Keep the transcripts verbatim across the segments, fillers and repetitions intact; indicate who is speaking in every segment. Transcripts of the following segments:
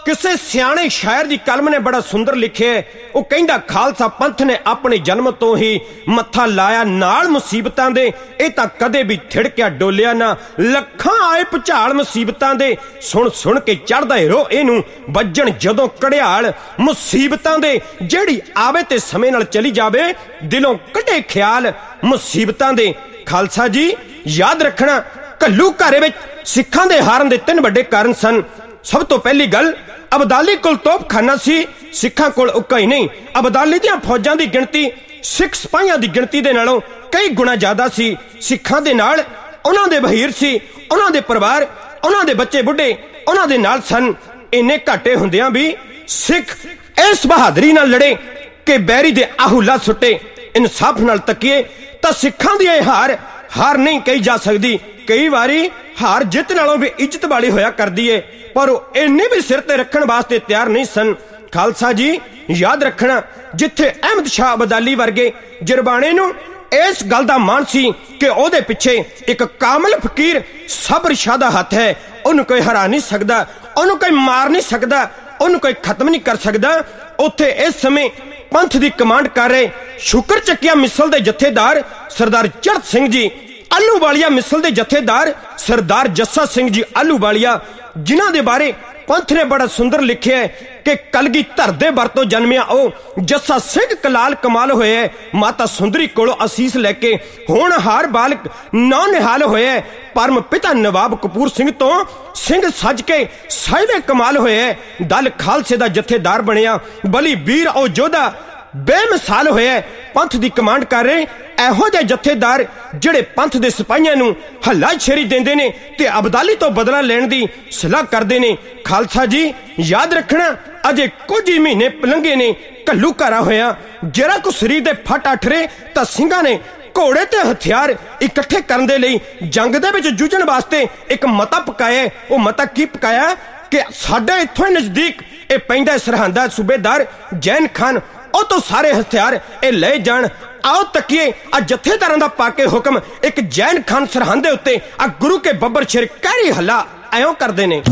Speaker 1: किसे सियाणे शायर की कलम ने बड़ा सुंदर लिखे, वो कहंदा खालसा पंथ ने अपने जन्म तो ही मत्था लाया नाल मुसीबतां दे, ये तां कदे भी थिड़किया डोलिया ना। लखां आए भुचाल मुसीबतां दे, सुन सुन के चढ़दा हिरो इनू वजन जदों कड़ियाल मुसीबतां दे। जेड़ी आवे ते समय नाल चली जावे, दिलों कढे ख्याल मुसीबतां दे। खालसा जी याद रखना, घल्लू घारे विच सिखां दे हारन दे तीन वड्डे कारण सन। सब तो पहली गल, अबदाली कोल तोपखाना सी, सिखां कोल उक्का ही नहीं। अबदाली दियां फौजां दी गिणती सिख सिपाहियां दी गिणती दे नालों कई गुणा ज्यादा सी। सिखां दे नाल उन्हां दे बहीर सी, उन्हां दे परिवार, उन्हां दे बच्चे बुढ़े उन्हां दे नाल सन। इन्ने घाटे हुंदियां भी सिख इस बहादरी नाल लड़े कि बैरी दे आहुला सुट्टे। इंसाफ नाल तकीए तां सिखां दी यह हार हार नहीं कही जा सकदी। कई वारी हार जित नालों भी इज्जत वाली होया करदी है, पर वो इन्ने भी सिर ते रखण वास्ते तैयार नहीं सन। खालसा जी याद रखना, जिथे अहमद शाह अबदाली वर्गे जरबाणे नूं इस गल दा मान सी कि ओहदे पिछे एक कामल फकीर सबर शाह दा हथ है, उन्हें कोई हरा नहीं सकदा, उन्हें कोई मार नहीं सकदा, उन्हें कोई खत्म नहीं कर सकदा। उत्थे इस समय पंथ दी कमांड कर रहे शुकर चकिया मिसल दे जथेदार सरदार चढ़त सिंह जी, आलूवालिया मिसल दे जथेदार सरदार जस्सा सिंह जी आलूवालिया, जिन्हां दे बारे पंथ ने बड़ा सुंदर लिखे है कि कलगी धर दे बरतों जन्मिया ओ जस्सा सिंह कलाल कमाल होए है। माता सुंदरी कोलों असीस लैके होनहार बालक नौ निहाल होए है। परम पिता नवाब कपूर सिंह तो सिंह सज के साहिबे कमाल होए है। दल खालसे दा जथेदार बनिया बली वीर ओ जोधा बेमिसाल होया। पंथ दी कमांड कर रहे एहो जे जथेदार जिहड़े पंथ दे सिपाहियां नूं हल्ला छेरी देंदे ने ते अबदाली तो बदला लेण दी सलाह करदे ने। खालसा जी याद रखना, अजे कुछ ही महीने लंघे ने घल्लू घारा होया, जरा को शरीर दे फट अठरे तां सिंघां ने घोड़े ते हथियार इकट्ठे करन दे लई जंग दे विच जूझण वास्ते एक मता पकाया। वो मता की पकाया कि साडे इत्थों नजदीक ए पैंदा सरहंदा सूबेदार जैन खान, ओ तो सारे हथियार ए ले जान। आओ तकिए आ जथेदारां दा पाके हुक्म, एक जैन खान सरहंदे उत्ते आ गुरु के बब्बर शेर कैरी हल्ला ऐं करदे ने।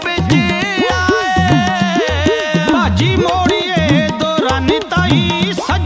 Speaker 2: जी मोड़िए दो रानी ताई।